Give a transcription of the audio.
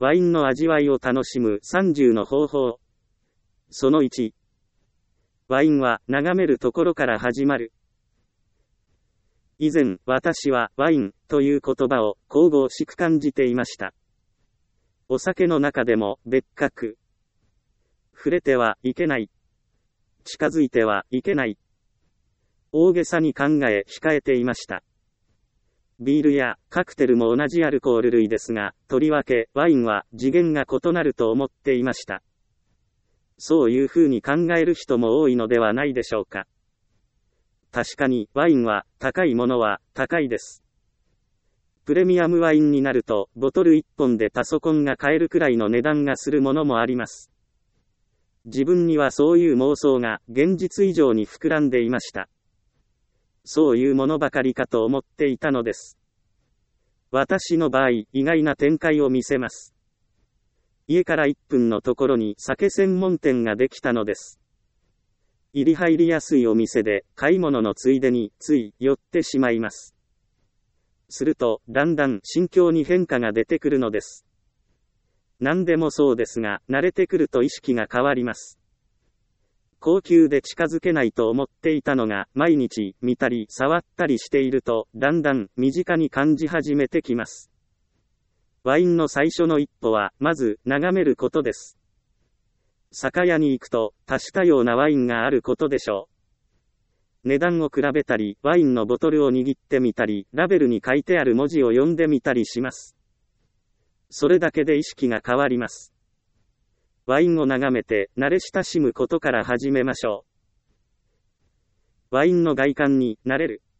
ワインの味わいを楽しむ30の方法。その1。ワインは眺めるところから始まる。以前、私はワインという言葉を神々しく感じていました。お酒の中でも別格。触れてはいけない。近づいてはいけない。大げさに考え控えていました。ビールやカクテルも同じアルコール類ですが、とりわけワインは次元が異なると思っていました。そういうふうに考える人も多いのではないでしょうか。確かにワインは高いものは高いです。プレミアムワインになるとボトル1本でパソコンが買えるくらいの値段がするものもあります。自分にはそういう妄想が現実以上に膨らんでいました。そういうものばかりかと思っていたのです。私の場合、意外な展開を見せます。家から1分のところに酒専門店ができたのです。入り入りやすいお店で、買い物のついでについ寄ってしまいます。すると、だんだん心境に変化が出てくるのです。何でもそうですが、慣れてくると意識が変わります。高級で近づけないと思っていたのが、毎日見たり触ったりしていると、だんだん身近に感じ始めてきます。ワインの最初の一歩は、まず眺めることです。酒屋に行くと、多種多様なワインがあることでしょう。値段を比べたり、ワインのボトルを握ってみたり、ラベルに書いてある文字を読んでみたりします。それだけで意識が変わります。ワインを眺めて慣れ親しむことから始めましょう。ワインの外観に慣れる。